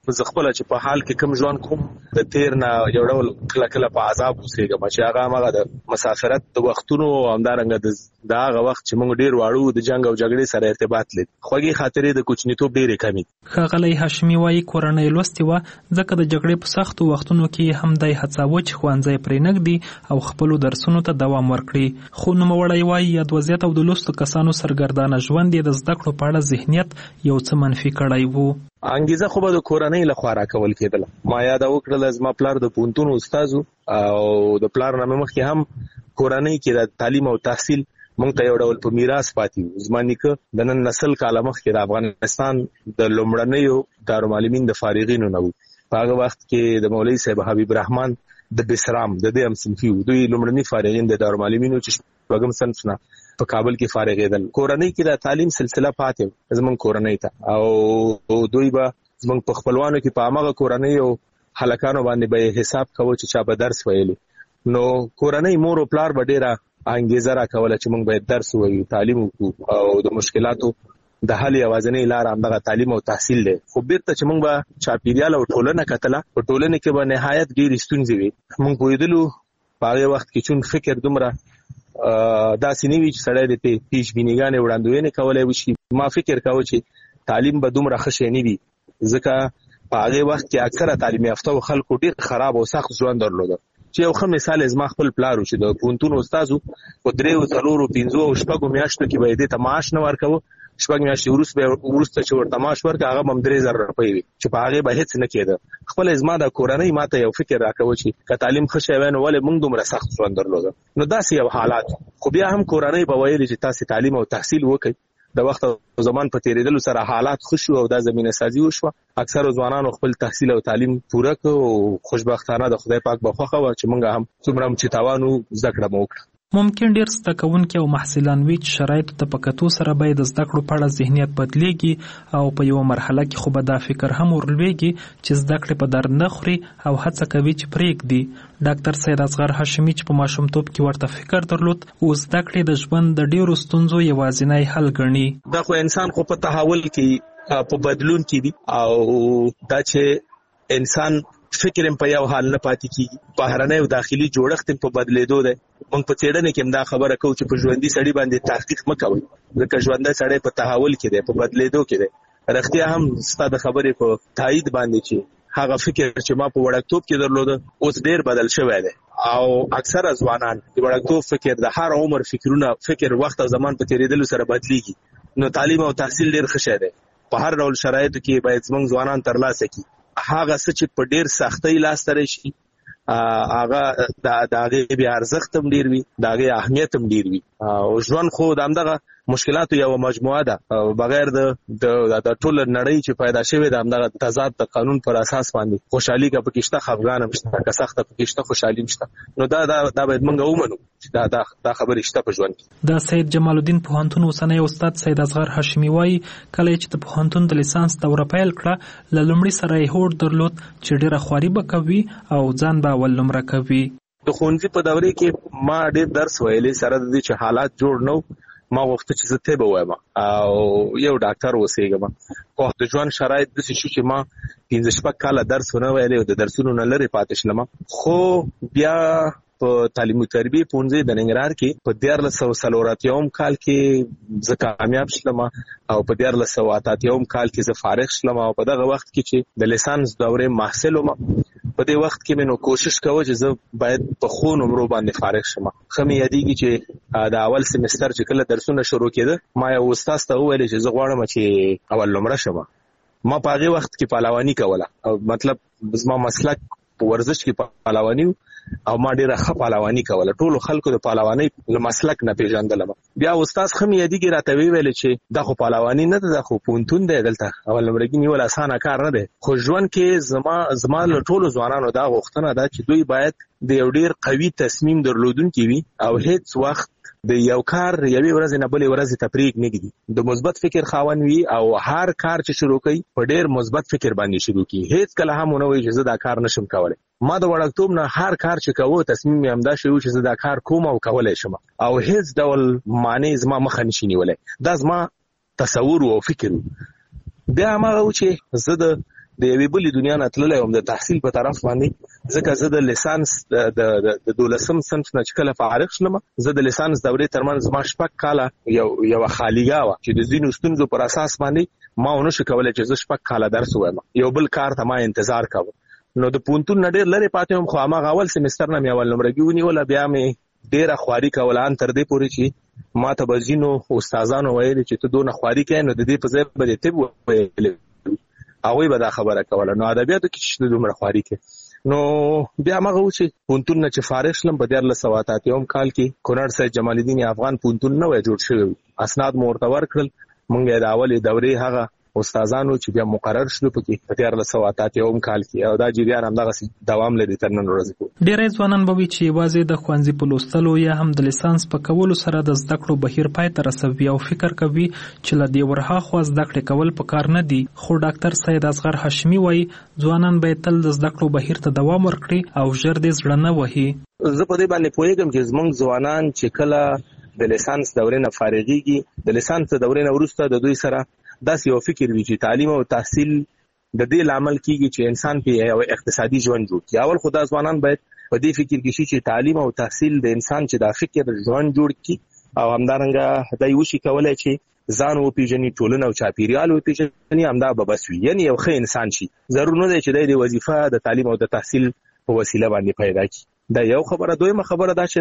زه خپل چې په حال کې کم ژوند کوم د تیر نه یو ډول کله په عذاب اوسېږم چې هغه د مسافرت د وختونو همدارنګه د هغه وخت چې موږ ډیر واړو د جنگ او جګړې سره ارتباط لري خوږی خاطرې د کوچنیتوب ډېرې کمې. ښاغلی هاشمي وایي کورنۍ لوستې وه ځکه د جګړې په سختو وختونو کې هم دی هڅاوه چې ښوونځی پرې نږدي او خپلو درسونو ته دوام ورکړي. خو نوموړی وایي یاد وضعیت او د لوستو کسانو سرګردانه ژوند یې د زده کړو په اړه ذهنیت یو څه منفي کړی وو. انګیزه خو به د کورنۍ لخوا راکول کېدله. ما یاد وکړل زما پلار د پوهنتون استاد او د پلار نه مخکې هم کورنۍ کې د تعلیم او تحصیل مونږ ته یو ډول په میراث پاتې. زما نیکه د نن نسل کاله مخکې د افغانستان د لومړنیو دارالمعلمین د فارغینو نه وو. په هغه وخت کې د مولوي صاحب حبیب الرحمن د بسرام د دې هم صنفي وو. دوی لومړني فارغین د دارالمعلمینو چې شپږم صنف نه په کابل کې فارغېدل. کورنۍ کې د تعلیم سلسله پاتې زمونږ کورنۍ ته او دوی به زمونږ په خپلوانو کې په هغه کورنۍ او هلکانو باندې به حساب کوو چې چا به درس ویلي. نو کورنۍ مور او پلار به ډېره انګیزه راکوله چې موږ باید درس ووایو تعلیم وکړو او د مشکلاتو د حل یوازینۍ لار همدغه تعلیم او تحصیل دی. خو بیرته چې موږ به چاپیریال او ټولنه کتله په ټولنه کې به نهایت ډېرې ستونزې وي. موږ پوهېدلو په هغه وخت کې چون فکر دومره داسې نه وي چې سړی د پیش بینیګانې وړاندوینې کولی وشي. ما فکر کاوه چې تعلیم به دومره ښه شی نه وي ځکه په هغه وخت کې اکثره تعلیم یافته خلکو ډېر خراب او سخت ژوند درلوده. چې یو ښه مثال زما خپل پلار چې د پوهنتون استاد په 3 4 5 او 6 میاشتو کې به دې ته معاش نه ورکوه. 6 میاشتې وروسته چې ورته معاش ورکړه هغه هم 3000 روپۍ وي چې په هغه به هیڅ نه کېده. خپل زما د کورنۍ ماته یو فکر راکوي چې که تعلیم ښه شی وای نو ولې موږ دومره سخت ژوند درلوده. نو داسې یو حالات خو بیا هم کورنۍ به ویل چې تاسو تعلیم او تحصیل وکړئ. د وخت او زمان په تیریدلو سره حالات خوشو او د زمينه سازي وشو. اکثر ځوانانو خپل تحصیل او تعلیم پوره کړ او خوشبختانه د خدای پاک بخښه و چې موږ هم څومره چې تاوانو زده کړه مو وکړه. ممکن ډیر زده کوونکي او محصلان وي چې شرایطو ته په کتو سره باید د زده کړو په اړه ذهنیت بدلیږي او په یو مرحله کې خو به دا فکر هم ورلویږي چې زده کړې په درد نه خوري او هڅه کوي چې پرېږدي. ډاکټر سید اصغر هاشمي چې په ماشومتوب کې ورته فکر درلود او زده کړې د ژوند د ډیرو ستونزو یوازینی حل ګڼي. دا خو انسان خو په تحول کې په بدلون کې دي او دا چې انسان فکر په یو حال نه پاتې کیږي. بهرنی او داخلي جوړښت په بدلیدو دی. موږ په څېړنه کې هم دا خبره کوو چې په ژوندۍ سړي باندې تحقیق مه کوئ ځکه ژوندی سړی په تحول کې دی په بدلیدو کې دی. رښتیا هم ستا د خبرې په تایید باندې چې هغه فکر چې ما په وړکتوب کې درلوده اوس ډېر بدل شوی دی او اکثره ځوانان د وړکتوب فکر د هر عمر فکر وخت او زمان په تیریدلو سره بدلیږي. نو تعلیم او تحصیل ډېر ښه شی دی. په هر ډول شرایطو کې باید زموږ ځوانان ترلاسه کړي. هغه څه چې په ډیر سختۍ لاس ته راشي هغه د هغې بیا ارزښت هم ډیر وي د هغې اهمیت هم ډیر وي او ژوند خو د همدغه مشکلاتو یو مجموعه ده بغیر د ټول نړۍ چې پیدا شوې ده همدغه تضاد د قانون پر اساس باندې خوشحالي که پکې شته خفګان هم شته که سخته پکې شته خوشحالي هم شته. نو دا باید موږ ومنو چې دا خبرې شته په ژوند کې. دا سید جمال الدین پوهنتون اوسنی استاد سید اصغر هاشمي وایي کله چې د پوهنتون د لیسانس دوره پیل کړه له لومړي سره یې هوډ درلود چې ډېره خواري به کوي او ځان به اول نمره کوي. د ښوونځي په دورې کې ما ډېر درس ویلی سره د دې چې حالات جوړ نه ما غوښته چې زه طب ووایم او یو ډاکټر اوسېږم. خو د ژوند شرایط داسې شو چې ما 15 کاله درس ونه ویلی او د درسونو نه لرې پاتې شلم. خو بیا په تعلیم او تربیه پونځي د ننګرهار کې په 1440 کال کې زه کامیاب شلم او په 1488 کال کې زه فارغ شلم او په دغه وخت کې چې د لیسانس دورې محصل وم په دې وخت کې مې کوشش کوم چې زه باید په خو نمرو باندې فارغ شم. خمه یادېږي چې د اول سمستر چې کله درسونه شروع کېده ما یو استاد ته وویل چې زه غواړم چې اول نمره شم. ما په هغه وخت کې پهلواني کوله او مطلب زما مسلک په ورزش کې پهلواني او ما ډیره ښه پهلواني کوله. ټولو خلکو د پهلوانۍ له مسلک نه پیژندلم. بیا استاد خمه یادېږي راته ویل چې دا خو پهلواني نه ده دا خو پوهنتون دی دلته اول نمرګي نیول اسانه کار نه دی. خو ژوند کې زما له ټولو ځوانانو دا غوښتنه ده چې دوی باید د یو ډیر قوي تصمیم درلودونکي وي او هیڅ وخت د یو کار یوې ورځې نه بلې ورځې ته پرېږ نه ږدي. د مثبت فکر خاوند وي او هر کار چې شروع کوي په ډېر مثبت فکر باندې شروع کوي. هیڅ کله هم ونه وایي چې زه دا کار نشم کولی. ما د وړکتوب نه هر کار چې کوو تصمیم یې همدا شی و چې زه دا کار کوم او کولی شم او هیڅ ډول معنی زما مخه نشي نیولی. دا زما تصور او فکر و. بیا هماغه و چې زه د د یوې بلې دنیا نه تللی وم د تحصیل په طرف باندې، ځکه زه د لیسانس د 12م صنف نه چې کله فارغ شلم، زه د لیسانس دورې ترمنځ ما 6 کاله یو خالیګا وه چې د ځینو ستونزو پر اساس باندې ما ونشو کولی چې زه 6 کاله درس ووایم، یو بل کار ته ما انتظار کوم. نو د پوهنتون نه ډېر لرې پاتې وم، خو هماغه اول سمستر نه مې اول نمرګي ونیوله، بیا مې ډېره خواري کوله ان تر دې پورې چې ما ته به ځینو استادانو ویلي چې ته دونه خواري کوې نو د دې په ځای به دې طب وویلې، هغوی به دا خبره کوله. نو ادبیاتو کې چې دومره خواري کوې. نو بیا هماغه و چې پوهنتون نه چې فارغ شلم په 1988 کال کې کونړ سید جمال الدین افغان پوهنتون نه وی جوړ شوی، اسناد مو ورته ورکړل، موږ یې د اولې دورې هغه استادانو چې بیا مقرر شلو پکې په 1988 کال کې، او دا جریان همدغسې دوام لري تر نن ورځې پورې. ډېری ځوانان به وي چې یوازې د ښوونځي په لوستلو یا هم د لیسانس په کولو سره د زده کړو بهیر پای ته رسوي او فکر کوي چې له دې ورهاخوا زده کړې کول پکار نه دي. خو ډاکټر سید اصغر هاشمي وایي ځوانان باید تل د زده کړو بهیر ته دوام ورکړي او ژر دې زړه نه وهي. زه په دې باندې پوهېږم چې زموږ ځوانان چې کله د لیسانس دورې نه فارغېږي، د لیسانس د دورې نه وروسته د دوی سره داسې یو فکر وي چې تعلیم او تحصیل د دې لامل کیږي چې انسان په یو اقتصادي ژوند جوړ کړي. اول خو دا ځوانان باید په دې فکر کې شي چې تعلیم او تحصیل د انسان چې دا فکر ژوند جوړ کړي او همدارنګه دای وشي کولای چې ځان وپیژني، ټولنه او چاپیریال وپیژني، همدا به بس وي، یعنی یو ښه انسان شي. ضرور نه دی چې د وظیفه د تعلیم او د تحصیل په وسیله باندې پیدا کړي. دا یو خبره. دویمه خبره دا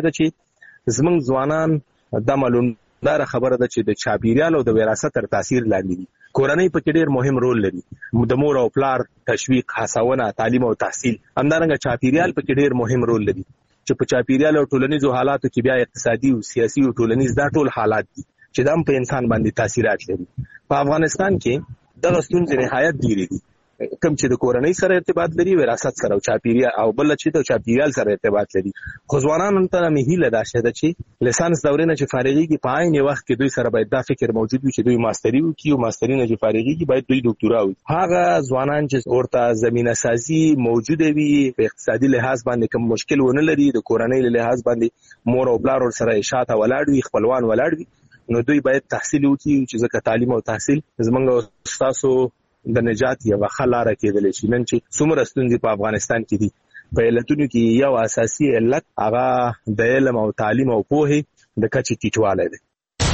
چې زموږ ځوانان دا معلوم دا خبره ده چې د چاپیریال او د وراثت تر تاثیر لاندې دي. کورنۍ پکې ډېر مهم رول لري، د مور او پلار تشویق، هڅونه، تعلیم او تحصیل. همدارنګه چاپیریال پکې ډېر مهم رول لري چې په چاپیریال او ټولنیزو حالاتو کې بیا اقتصادي او سیاسي او ټولنیز دا ټول حالات دي چې دا هم په انسان باندې تاثیرات لري. په افغانستان کې دغه ستونزې نهایت ډېرې دي، کوم چې د کورنۍ سره ارتباط لري، وراثت سره او چاپیریال، او بل چې د چاپیریال سره ارتباط لري. خو ځوانانو ته مې هیله دا شته چې لیسانس دورې نه چې فارغېږي په عین وخت کې دوی سره باید دا فکر موجود وي چې دوی ماستري وکړي، او ماستري نه چې فارغېږي باید دوی ډاکټورا وکړي. هغه ځوانان چې ورته زمینه سازي موجوده وي، په اقتصادي لحاظ باندې کوم مشکل ونه لري، د کورنۍ له لحاظ باندې مور او پلار ورسره شاته ولاړ وي، خپلوان ولاړ وي، نو دوی باید تحصیل وکړي چې ځکه تعلیم او تحصیل زموږ ستاسو د نجات یوه ښه لاره کېدلی شي. نن چې څومره ستونزې په افغانستان کې دي، په علتونو کې یو اساسي علت هغه د علم او تعلیم او پوهې د کچې ټیټوالی دی.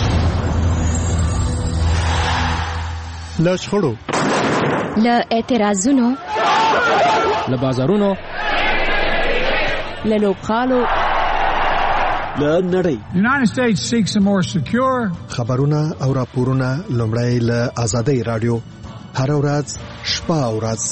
له شخړو، له اعتراضونو، له بازارونو، له لوبغالو، له نړۍ. United States seeks a more secure. خبرونه او راپورونه لومړی له آزادۍ رادیو، هر ورځ شپه او ورځ.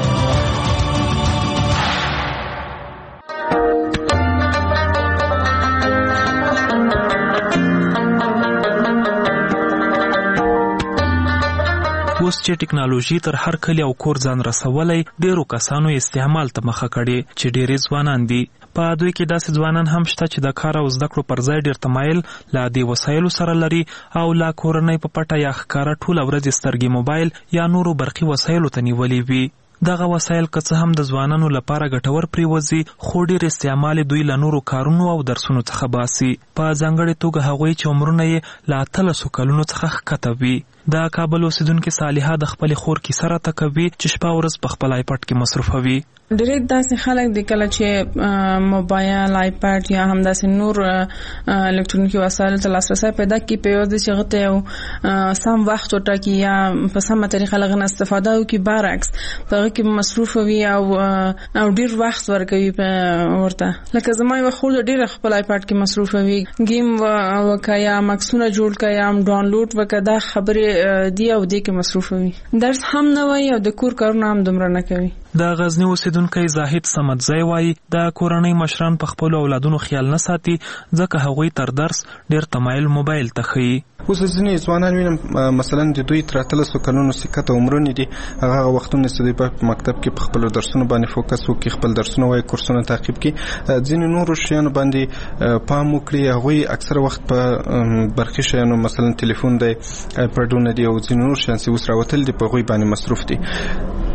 اوس چې ټکنالوژي تر هر کلی او کور ځان رسولی، ډیرو کسانو استعمال ته مخه کړې چې ډېرې ځوانان دي. په دوی کې داسې ځوانان هم شته چې د کار او زده کړو پر ځای ډېر تمایل له دې وسایلو سره لري او لا کورنۍ په پټه یا ښکاره ټوله ورځ سترګې موبایل یا نورو برقي وسایلو ته نیولې وي. دغه وسایل که څه هم د ځوانانو لپاره ګټور پریوځي، خو ډېر استعمال دوی له نورو کارونو او درسونو څخه باسي، په ځانګړې توګه هغوی چې عمرونه یې له 13 کلونو څخه ښکته وي. د کابل اوسیدونکې صالحه د خپلې خور کیسه راته کوي چې شپه ورځ په خپل آیپډ کې مصروفوي. ډېر داسې خلک د کله چې موبایل، آیپډ یا هم داسې نور الکترونیکي وسایل ته لاسرسی پیدا کړي، په یوه ځای چې هغه ته یو سم وخت وټاکي یا په سمه طریقه له هغه نه استفاده وکړي، برعکس په هغه کې مصروف وي او ډېر وخت ورکوي ورته. لکه زما یوه خور ډېره خپل آیپډ کې مصروف وي، گیم وکړه یا مکسونه جوړ کړه یا هم ډاونلوډ وکړه، دا خبرې دی او دې کې مصروف وي. درس هم نه وایي او د کور کارونه هم دومره نه کوي. د غزنی اوسیدونکی زاهد صمدزی وایي د کورنۍ مشران په خپلو اولادونو خیال نه ساتي، ځکه هغوی تر درس ډېر تمایل موبایل ته ښیي. اوس ځینې ځوانان وینم مثلا د دوی تر 13 کلونو سکته عمرونه دي، هغه وختونه چې دوی په مکتب کې په خپلو درسونو باندې فوکس وکړي، خپل درسونه وایي، کورسونه تعقیب کړي، ځینې نورو شیانو باندې پام وکړي. هغوی اکثره وخت په برقي شیانو مثلا تلیفون دی، آیپډونه دي او ځینې نور شیان چې اوس راوتل دي په هغوی باندې مصروف دي.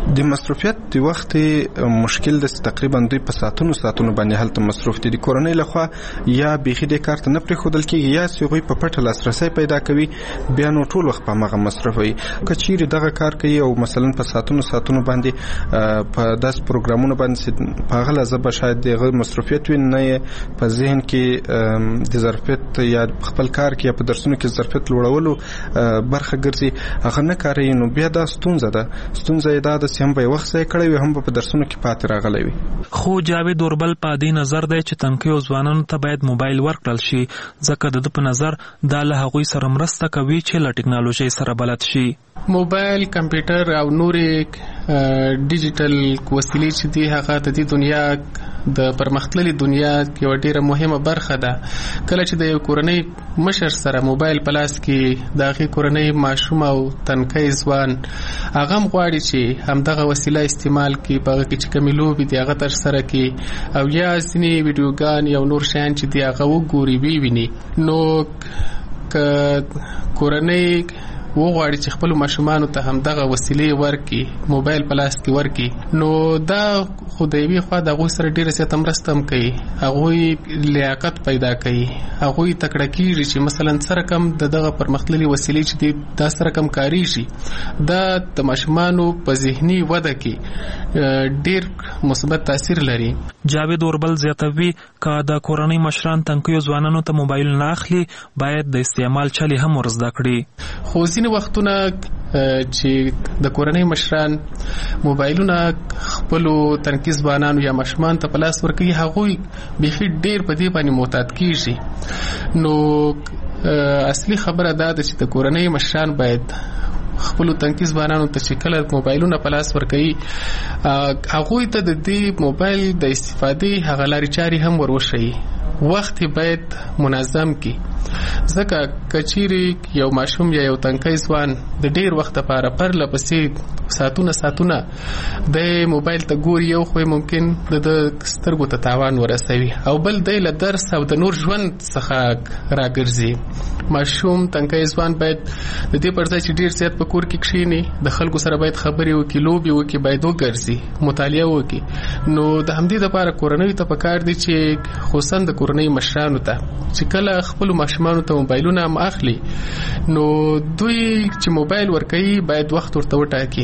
د مصروفیت د وخت مشکل د تقریبا دوی په ساعتونو باندې هلته مصروف دي. د کورنۍ لخوا یا بيخي د کارت نه پرې خودل کېږي یا سیغوی په پټه لاسرسي پیدا کوي بیا نو ټول وخت په مغه مصرفوي. کچېری دغه کار کوي او مثلا په ساعتونو باندې په داس پروګرامونو باندې په غلا زب شاید دغه مصروفیت وي نه په ذهن کې د ظرفیت یا خپل کار کې په درسونو کې ظرفیت لوړولو برخه ګرځي هغه نه کوي. نو بیا دا ستونزه دا د سیم په وخت ځای کړی هم په درسونو کې پاتې راغلی وي. خو جاوید اوربل په دې نظر دی چې تنکیو ځوانانو ته باید موبایل ورکړل شي ځکه د په نظر دا له هغوی سره مرسته کوي چې له ټکنالوژي سره بلد شي. موبایل، کمپیوټر او نورې ډیجیټل وسیلې چې دي هغه د دې دنیا د پرمختللي دنیا یو ډیره مهمه برخه ده. کله چې د یو کورنۍ مشر سره موبایل په لاس کې د هغې کورنۍ ماشوم او تنکی ځوان هغه هم غواړي چې همدغه وسیله استعمال کړي، په هغه کې چې کومې لوبې دي هغه ترسره کړي او یا ځینې ویډیوګان یا نور شیان چې دي هغه وګوري وویني. نو که کورنۍ وغواړي چې خپل ماشومانو ته همدغه وسیلې ورکړي، موبایل په لاس کې ورکړي، نو دا خو د یوې خوا د هغوی سره ډېره زیاته مرسته هم کوي، هغوی لیاقت پیدا کوي، هغوی تکړه کېږي چې مثلا سره کم دغه پرمختللي وسیلې چې دي دا سره کم کارېږي. دا د ماشومانو په ذهني وده کې ډېر مثبت تاثیر لري. جاوید اوربل زیاتوي که د کورنۍ مشران تنکیو ځوانانو ته موبایل نه اخلي باید د استعمال چلې هم ور زده کړي. خو ځینې وختونه چې د کورنۍ مشران موبایلونه خپلو تنکي ځوانانو یا ماشومان ته په لاس ورکوي هغوی بیخي ډېر په دې باندې معتاد کېږي. نو اصلي خبره دا ده چې د کورنۍ مشران باید خپل تنکي ځوانانو ته چې کله موبایلونه په لاس ورکوي هغوی ته د دې موبایل د استفادې هغه لارې چارې هم وروښيي. وخت باید منظم کی ځکه کچيري یو ماشوم یا یو تنکی ځوان د ډیر وخت لپاره پرله پسې ساعتونه د موبایل ته ګوري یو خو ممکن د سترګو ته تاوان ورسوي او بل د له درس او د نور ژوند څخه راګرځي. ماشوم تنکی ځوان باید د دې پر ځای چې ډیر زیات په کور کې کښینی د خلکو سره باید خبرې وکړي، لوبي وکړي، باید وګرځي، مطالعه وکړي. نو د همدې لپاره کورنۍ ته پکار دي چې خصوصا د کورنۍ مشرانو ته چې کله خپل ماشومانو ته موبایلونه هم اخلي نو دوی چې موبایل ورکوي باید وخت ورته وټاکي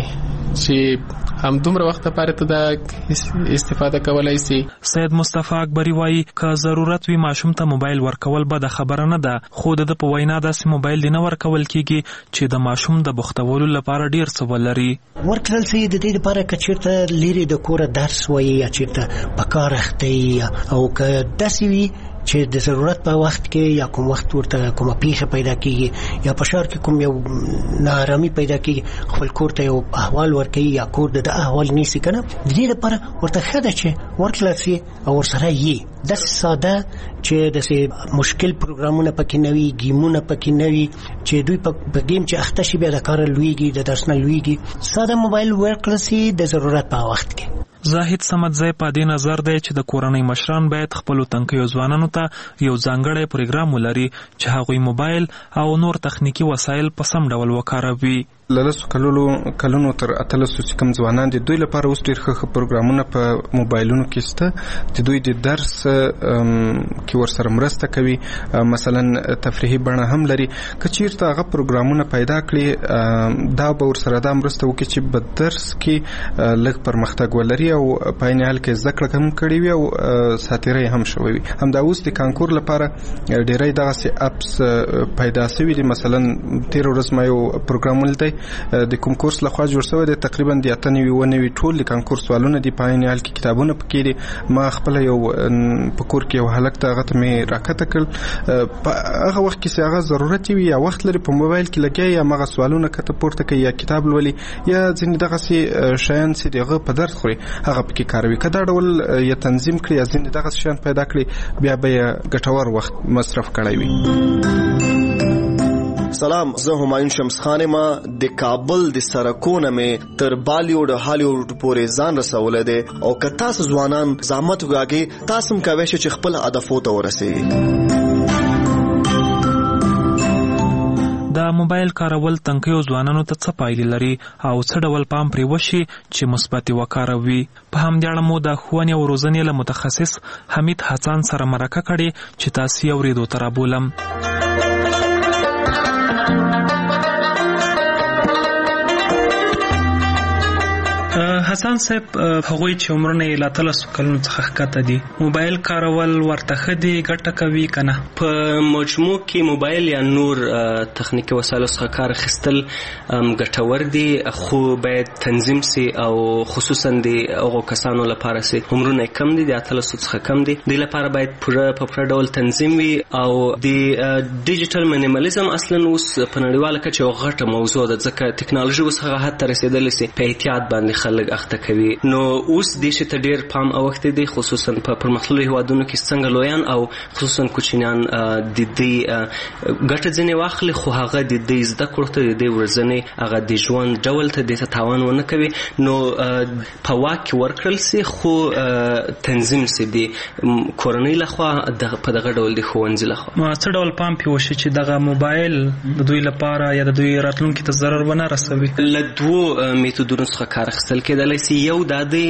چې هم دومره وخت لپاره ته دا استفاده کولای شي. سید مصطفی اکبری وایي که ضرورت وي ماشوم ته موبایل ورکول به د خبره نه ده، خو د په وینا داسې موبایل نه ورکول کیږي چې د ماشوم د بوختولو لپاره ډیر څه ولري. ورکړل شي د دې لپاره چې چیرته لري د کور درس وایي یا چیرته په کار اخته او که داسې وي چې د ضرورت په وخت کې یا کوم وخت ورته کومه پیښه پیدا کیږي یا په شهر کې کوم یو ناارامي پیدا کیږي خپل کور ته یو احوال ورکوي یا کور د احوال نیسي کنه د دې لپاره ورته ښه ده چې ورکړل شي او ورسره یې داسې ساده چې داسې مشکل پروګرامونه پکې نه وي، ګیمونه پکې نه وي چې دوی په ګیم چې اخته شي بیا د کار لویږي د درس نه لویږي. ساده موبایل ورکړل شي د ضرورت په وخت کې. زاهد سمدزی په دې نظر دی چې د کورنۍ مشران باید خپل تنکیو ځوانانو ته یو ځانګړی پروګرام ولري چې هغوی موبایل او نور تخنیکی وسایل په سم ډول وکاروي. لسو کلونو تر 13 کم ځوانان دي دوی لپاره اوس ډېر ښه پروګرامونه په موبایلونو کې شته چې دوی د درس کې ورسره مرسته کوي، مثلا تفریحي بڼه هم لري. که چیرته هغه پروګرامونه پیدا کړي دا به ورسره دا مرسته وکړي چې په درس کې لږ پرمختګ ولري او په عین حال کې زده کړه هم کړې وي او ساتیري هم شوی وي. همدا اوس د کانکور لپاره ډېرې دغسې اپس پیدا شوي دي. مثلا تیر ورځ ما یو پروګرام ولیدی د کوم کورس لخوا جوړ شوی دی، تقریبا د 98 ټول د کانکور سوالونه دي، په عین حال کې کتابونه پکې دي. ما خپل یو په کور کې یو هلک ته هغه ته مې راکته کړل په هغه وخت کې چې هغه ضرورت وي یا وخت لري په موبایل کې لګیا یا هغه سوالونه کته پورته کوي یا کتاب لولي یا ځینې دغسې شیان چې دغه په درد خوري هغه پکې کاروي. که دا ډول یا تنظیم کړي یا ځینې دغسې شیان پیدا کړي بیا به یې ګټور وخت مصرف کړی وي. سلام، زه همایون شمس خان ما د کابل د سرکونه مې تر بالیوډ هالیوډ پورې ځان رسولی دی او که تاسو ځوانان زحمت وکاږئ تاسو هم کولی شئ چې خپل هدفو ته ورسئ. د موبایل کارول تنکیو ځوانانو ته څه پایلې لري او څه ډول پام پرې وشي چې مثبت وکاروي. په همدې اړه مو د ښوونې او روزنې له متخصص حمید حسن سره مرکه کړې چې تاسو یې اورېدو ته رابولم. حسن صاحب، هغوی چې عمرونه یې له 13 کلونو څخه ښکته دي، موبایل کارول ورته ښه دي، ګټه کوي که نه؟ په مجموع کې موبایل یا نور تخنیکي وسایلو څخه کار اخیستل ګټور دي، خو باید تنظیم سي او خصوصا د هغو کسانو لپاره سي عمرونه کم دي، د 13 څخه کم دي، دوی لپاره باید په پوره ډول تنظیم وي. او د ډیجیټل مینیمالیزم اصلا اوس په نړیواله کچه یوه غټه موضوع ده، ځکه ټکنالوژي اوس هغه حد ته رسېدلې سي په احتیاط باندې خلک اخته کوي. نو اوس دې شي ته ډېر پام اوښتی دی، خصوصا په پرمختللو هېوادونو کې څنګه لویان او خصوصا کوچنیان د دې ګټه ځینې واخلي، خو هغه د دې زده کړو ته د دې ورځنې هغه د ژوند ډول ته دې ته تاوان ونه کوي. نو په واک کې ورکړل سي، خو تنظیم سي د کورنۍ لخوا په دغه ډول د ښوونځي لخوا. څه ډول پام پې وشي چې دغه موبایل د دوی لپاره یا د دوی راتلونکي ته ضرر ونه رسوي؟ له دوو میتودونو څخه کار اخیستل کېدلی سي. یو دا دی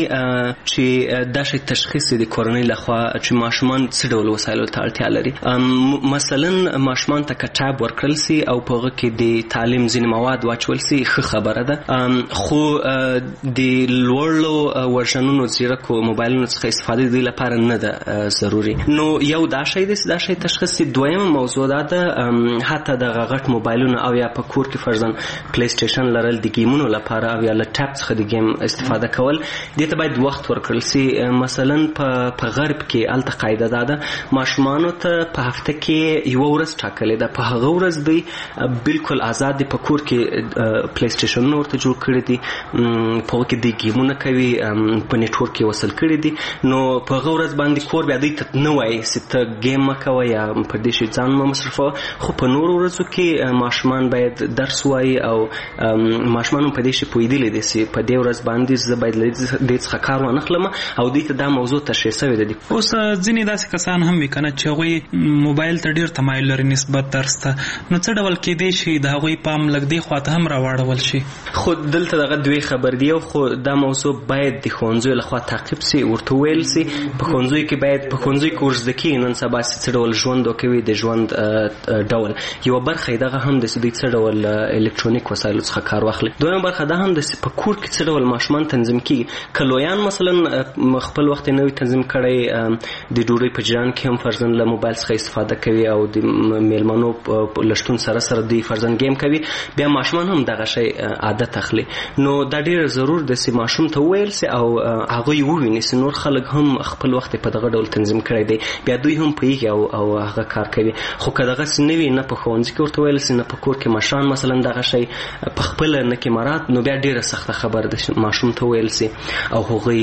چې دا شی تشخیص د کورنۍ لخوا چې ماشومان څه ډول وسایلو ته اړتیا لري. مثلا ماشومان ته کتاب ورکړل سي او په هغه کې د تعلیم ځینې مواد واچول سي، ښه خبره ده، خو د لوړو ورژنونو ځیرکو موبایلونو څخه استفاده د دوی لپاره نه ده ضروري. نو یو دا شی دی، دا شی تشخیص سي. دویمه موضوع دا ده حتی دغه غټ موبایلونه او یا په کور کې فرضاً پلی سټیشن لرل د ګیمونو لپاره او یا له ټاپ څخه د ګیم استفاده کول، دې ته باید وخت ورکړل سي. مثلا په غرب کې هلته قاعده دا ده ماشومانو ته په هفته کې یوه ورځ ټاکلې ده، په هغه ورځ دوی بالکل آزاد دي، په کور کې پلی سټیشنونه ورته جوړ کړي دي، په هغه کې دوی ګیمونه کوي، په نیټورک کې وصل کړي دي. نو په هغه ورځ باندې کور بیا دوی ته نه وایي چې ته ګیم مه کوه یا په دې شي ځان مه مصرفوه، خو په نورو ورځو کې ماشومان باید درس وایي او ماشومان هم په دې شي پوهېدلی دي چې په دې ورځ باندې زه باید له دې څخه کار وانخلم او دوی ته دا موضوع تشریح شوې ده. اوس ځینې داسې کسان هم وي که نه چې هغوی موبایل ته ډېر تمایل لري نسبت درس ته، نو څه ډول کېدی شي د هغوی پام لږ دې خوا ته هم راواړول شي؟ خو دلته دغه دوی خبر دی، خو دا موضوع باید د ښوونځیو لخوا تعقیب سي، ورته ویل سي. په ښوونځیو کې باید په ښوونځیو کې ورزده کېږي نن سبا چې څه ډول ژوند وکوي، د ژوند ډول یوه برخه یې دغه هم ده چې دوی څه ډول الکترونیک وسایلو څخه کار واخلي. دویمه برخه دا هم ده چې په کور کې څه ډول ماشومان تنظیم کېږي. که لویان مثلا خپل وخت یې نه وي تنظیم کړی، د ډوډۍ په جریان کې هم فرضاً له موبایل څخه استفاده کوي او د میلمنو له شتون سره سره دوی فرضاً ګیم کوي، بیا ماشومان هم دغه شی عادت اخلي. نو دا ډېر ضرور ده چې ماشوم ته وویل سي او هغوی وویني چې نور خلک هم خپل وخت په دغه ډول تنظیم کړی دی، بیا دوی هم پوهېږي او هغه کار کوي. خو که دغسې نه وي، نه په ښوونځي کې ورته ویل سي، نه په کور کې مشران مثلا دغه شی په خپله نه کې مراد، نو بیا ډېره سخته خبره ده ماشوم ته ویل سي او هغوی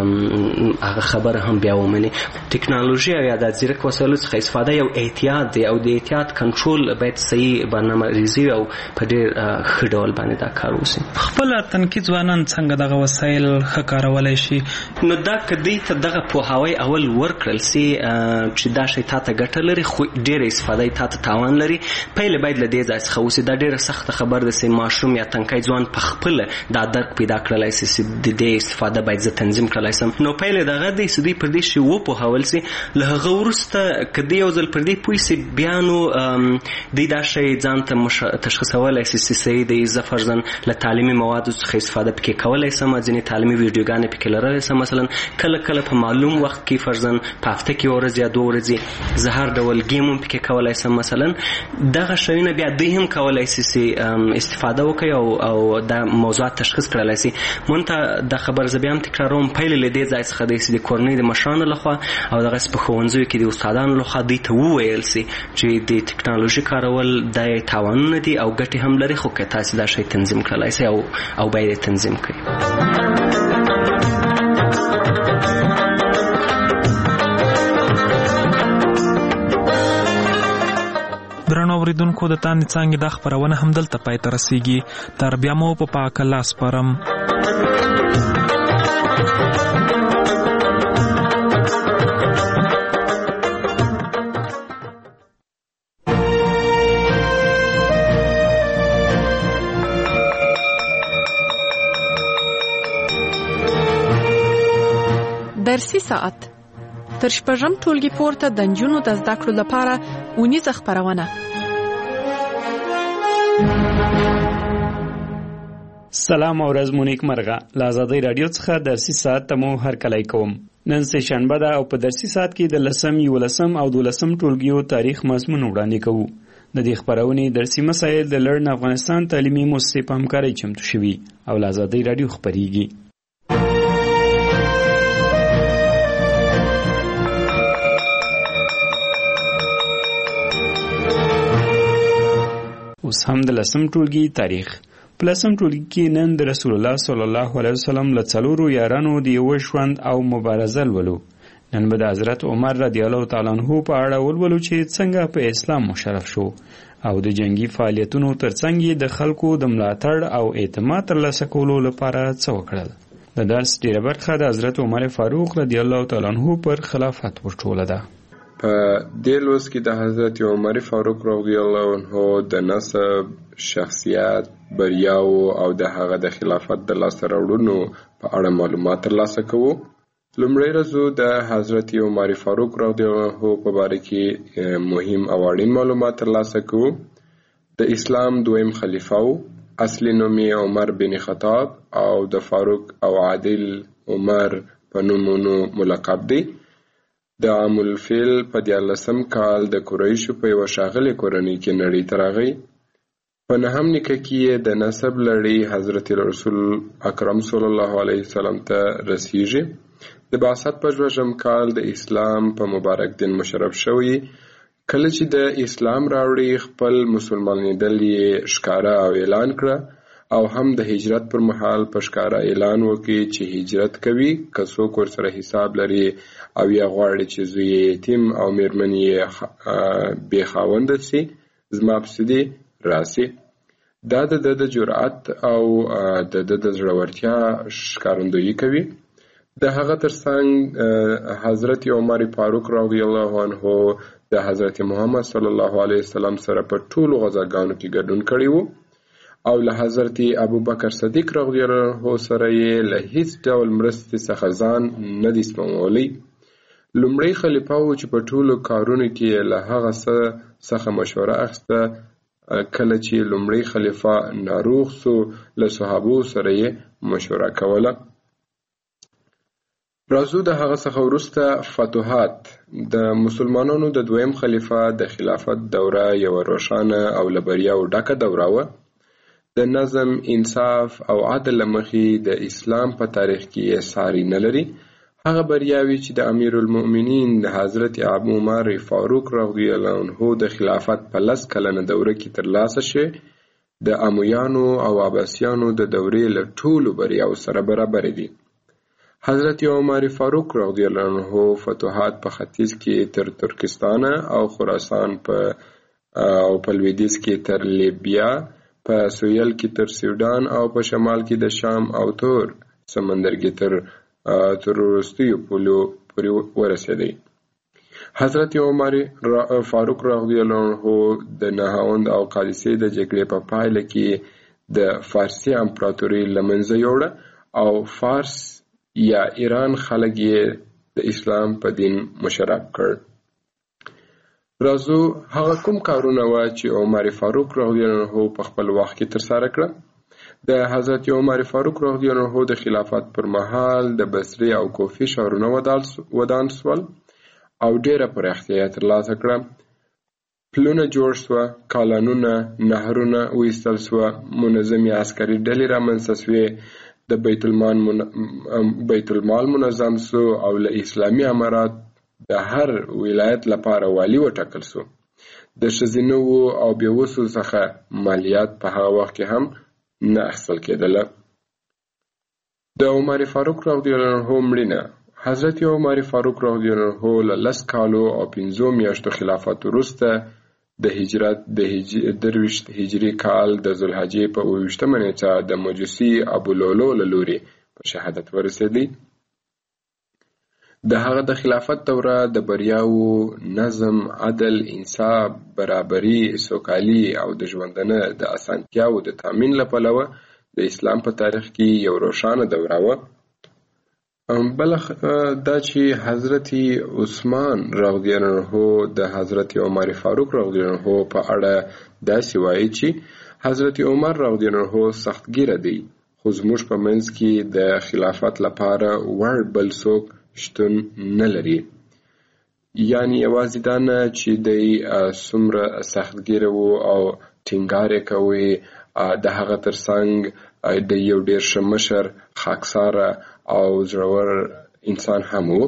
هغه خبره هم بیا ومني. ټکنالوژي او یا د ځیرک وسایلو څخه استفاده یو احتیاط دی او د احتیاط کنټرول باید صحیح برنامه‌ریزي او په ډېر ښه ډول باندې دا کار وشي. خپله تنکي ځوانان څنګه دغه وسایل ښه کارولی شي؟ نو دا که دوی ته دغه پوهاوی اول ورکړل سي چې دا شی تا ته ګټه لري خو ډېره استفاده یې تا ته تاوان لري، پیله باید له دې ځای څخه وسي. دا ډېره سخته خبر ده چې ماشوم یا تنکی ځوان په خپله دا درک پیدا کړلی سي چې د دې استفاده باید زه تنظیم کړلی سم. نو پیله دغه دی چې دوی پر دې شی وپوهول سي. له هغه وروسته که دوی یو ځل پر دې پوه سي، بیا نو دوی دا شی ځان ته تشخیصولی سي چې صحیح دی، زه فرضاً له تعلیمي موادو څخه استفاده پکې کولی سم، ځینې تعلیمي ویډیوګانې پکې لرلی سم. مثلا کله کله په معلوم وخت کې فرضاً په هفته کې یوه ورځ یا 2 ورځې زه هر ډول ګیم هم پکې کولی سم. مثلا دغه شیونه بیا دوی هم کولی سي چې استفاده وکړي او دا موضوعات تشخیص کړلی سي. مونته دا خبر زه بیا هم تکراروم، پیل له دې ځای څخه دی چې د کورنۍ د مشرانو لخوا او دغسې په ښوونځیو کې د استادانو لخوا دوی ته وویل سي چې د ټکنالوژي کارول دا یې تاوانونه دي او ګټې هم لري، خو که تاسې دا شی تنظیم کړلی سي او باید یې تنظیم کړئ. درنو اوریدونکو، د تاندې څانګې دا خپرونه همدلته پای ته رسیږي. تر بیا مو په پاک الله سپارم. درسي ساعت تر شپږم ټولګي پورته د نجونو د زده کړو لپاره اونیزه خپرونه. سلام او ورځ مو نیکمرغه. له آزادۍ رادیو څخه درسي ساعت ته مو هرکلی کوم. نن سه شنبه ده او په درسي ساعت کې د 10م، 11م او 12م ټولګیو تاریخ مضمون وړاندې کوو. د دې خپرونې درسي مسایل د لرن افغانستان تعلیمي مؤسسې په همکارۍ چمتو شوي او له آزادۍ رادیو خپریږي. اوس هم د 10م ټولګي تاریخ. په 10م ټولګي کې نن د رسول الله صلی الله علیه وسلم له 4 یارانو د یو ژوند او مبارزه ولولو. نن به د حضرت عمر رضی الله تعالی عنہ په اړه ولولو چې څنګه په اسلام مشرف شو او د جنگي فعالیتونو ترڅنګ د خلکو د ملاتړ او اعتماد ترلاسه کولو لپاره څه وکړل. د درس ډیره برخه د حضرت عمر فاروق رضی الله تعالی عنہ پر خلافت ورټوله ده. په دې لوست کې د حضرت عمر فاروق رضی الله عنه د نسب، شخصیت، بریاو او د هغه د خلافت د لاسته راوړنو په اړه معلومات ترلاسه کوو. لومړی رزو د حضرت عمر فاروق رضی الله عنه په باره کې مهم او اړین معلومات ترلاسه کوو. د اسلام دویم خلیفه و. اصلي نوم یې عمر بن خطاب او د فاروق او عادل عمر په نومونو ملقب دی. د عام الفیل په 14م کال د قریشو په یوه ښاغلې کورنۍ کې نړۍ ته راغی. په 9م نیکه کې یې د نسب لړۍ حضرت رسول اکرم صلی الله علیه وسلم ته رسیږي. د بعثت په 2م کال د اسلام په مبارک دین مشرف شوی. کله چې د اسلام راوړي خپل مسلمانېدل یې ښکاره او اعلان کړه او هم د هجرت پر مهال په ښکاره اعلان وکړي چې هجرت کوي که څوک ورسره حساب لري او یا غواړي چې زوی یې یتیم او میرمن یې بې خاونده سي زما پسې دې راسي. دا د جرأت او د زړورتیا ښکارندویي کوي. د هغه ترڅنګ حضرت عمر فاروق رضی الله عنه د حضرت محمد صلی الله علیه وسلم سره په ټولو غزاګانو کې ګډون کړی وو او له حضرت ابوبکر صدیق رضی الله عنه سره یې له هیڅ ډول مرستې څخه ځان نه دی سپمولی. لومړی خلیفه و چې په ټولو کارونو کې له هغه څخه مشوره اخیسته. کله چې لومړی خلیفه ناروغ سو له صحابو سره یې مشوره کوله. راځو د هغه څخه وروسته فتوحات. د مسلمانانو د دویم خلیفه د خلافت دوره یوه روښانه او له بریاوو ډکه دوره وه. د نظم، انصاف او عدل له مخې د اسلام په تاریخ کې یې ساری نه لري. هغه بریاوې چې د امیر المؤمنین د حضرت ابو عمر فاروق رضی الله عنه د خلافت په 10 کلنه دوره کې ترلاسه شوې د امویانو او عباسیانو د دورې له ټولو بریاوو سره برابر دي. حضرت عمر فاروق رضی الله عنه فتوحات په ختیځ کې تر ترکستان او خراسان په لویدیځ کې تر لیبیا، په سویل کې تر سوډان او په شمال کې د شام او تور سمندر کې تر وروستیو پولو پورې ورسېدی. حضرت عمر فاروق رضی الله عنه د نهاوند او قادسیې د جګړې په پایله کې د فارسي امپراتورۍ له منځه یوړه او فارس یا ایران خلک یې د اسلام په دین مشرف کړ. راځو هغه کوم کارونه وه چې عمر فاروق رضی الله عنه په خپل وخت کې ترسره کړه. د حضرت عمر فاروق رضی الله عنه د خلافت پر مهال د بصرې او کوفې ښارونه ودان سول او ډیره پراختیا ترلاسه کړه. پلونه جوړ سوه، کالانونه، نهرونه وایستل سوه، منظمې عسکري ډلې رامنځته سوې، د بیت المال منظم سو او له اسلامي امارات د هر ولایت لپاره والی وټاکل سو. د ښځینه او بېوسو څخه مالیات په هغه وخت کې هم نه اخیستل کېدله. د عمر فاروق رضی الله عنه مړینه. حضرت عمر فاروق رضی الله عنه له 10 کالو او 5 میاشتو خلافت وروسته د هجرت د 23 هجري کال د ذوالحجې په 28مه نیټه د مجوسي ابولولو له لوري په شهادت ورسېدی. د هغه د خلافت دوره د بریاوو، نظم، عدل، انصاف، برابري، سوکالي او د ژوندانه د اسانتیاو د تامین له پلوه د اسلام په تاریخ کې یو روښانه دوره وه. بل دا چې حضرت عثمان رضی الله عنه د حضرت عمر فاروق رضی الله عنه په اړه داسې وایي چې حضرت عمر رضی الله عنه سختګیره دی، خو زموږ په منځ کې د خلافت لپاره وړ بل څوک شتون نه لري. یعنی یوازې دا نه چې دی څومره سختګیره و او ټینګار یې کوي، د هغه ترڅنګ د یو ډېر ښه مشر، خاکساره او زړور انسان هم و.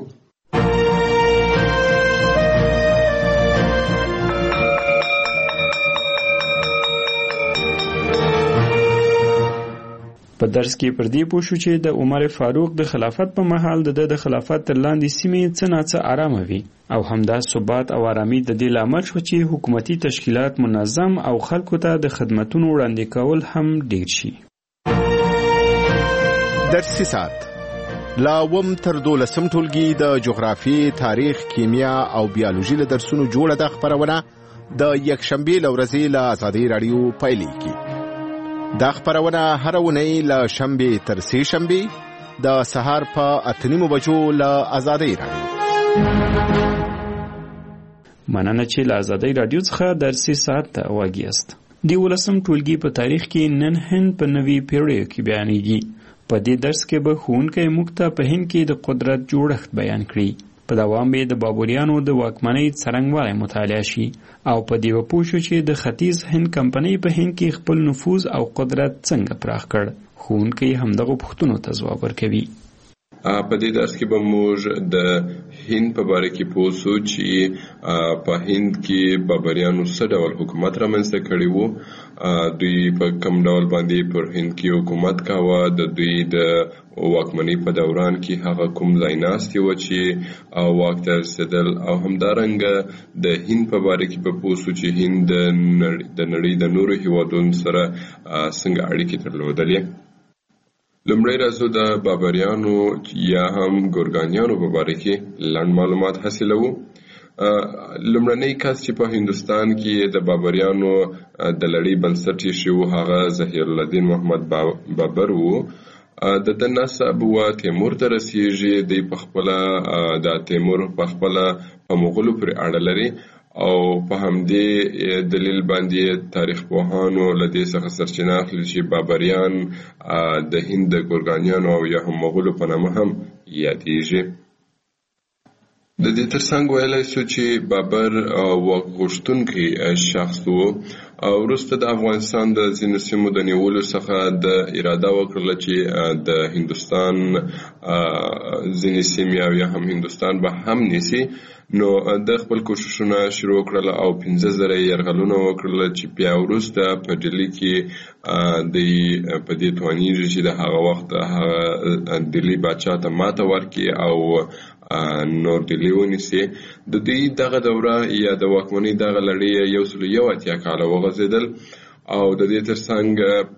په درس کې پر دې پوه شو چې د عمر فاروق د خلافت په مهال د خلافت تر لاندې سیمې څه ناڅه آرامه وي او همدا ثبات او آرامي د دې لامل شو چې حکومتي تشکیلات منظم او خلکو ته د خدمتونو وړاندې کول هم ډیر شي. درسي ساعت لا وم تر 12 ټولګي د جغرافي، تاریخ، کیمیا او بیولوژي له درسونو جوړه د خبرونه د یکشنبه لورځي له آزادۍ رادیو پایلیږي. دا خبرونه هر ونی له شنبه تر سه شنبه د سهار په 8:30 بجو له آزادۍ رادیو. مننه چې له آزادۍ رادیو څخه درسي ساعت ته واګیاست. دی 12 ټولګي په تاریخ کې نن هند په نوي پیړۍ کې بیانېږي. په دې درس کې به ښوونکی موږ ته په هند کې د قدرت جوړښت بیان کړي. په دوام به د بابریانو د واکمنۍ څرنګوالی مطالعه شي او په دې به پوه شو چې د ختیځ هند کمپنۍ په هند کې خپل نفوذ او قدرت څنګه پراخ کړ. ښوونکی همدغو پوښتنو ته ځواب ورکوي. په دې درس کې به موږ د هند په باره کې پوه شو چې په هند کې بابریانو څه ډول حکومت رامنځته کړی وو، دوی په کوم ډول باندې پر هند کې حکومت کاوه، د دوی د واکمنۍ په دوران کې هغه کوم ځای ناستي و چې واک ته رسېدل، او همدارنګه د هند په باره کې به پوه شو چې هند د نړۍ د نورو هیوادونو سره څنګه اړیکې درلودلې. لومړی راځو د بابریانو یا هم ګورګانیانو په باره کې لنډ معلومات حاصلوو. لومړنی کس چې په هندوستان کې د بابریانو د لړۍ بنسټ ایښی و هغه ظهیرالدین محمد بابر و. د نسب و تیمور ته رسیږي. دی په خپله د تیمور په خپله په مغولو پورې اړه لري او په همدې دلیل باندې تاریخ پوهانو له دې څخه سرچینه اخلي چې بابریان د هند د ګورګانیانو او یا هم مغولو په نامه هم یادېږي. د دې ترڅنګ ویلی شو چې بابر واک غوښتونکی شخص و او وروسته د افغانستان د ځینو سیمو د نیولو څخه د اراده وکړله چې د هندوستان ځینې سیمې او یا هم هندوستان به هم نیسي. نو د خپل کوششونه شروع کړل او 15,000 یرغلونه وکړل چې بیا وروسته په ډیلي کې د په دې توانیږي چې د هغه وخت هغه دلی باچا ته ماته ورکړي او نور ډیلي ونیسي. د دې دغه دوره یا د واکمنۍ دغه لړۍ 181 کاله وغځېدل او د دې ترڅنګ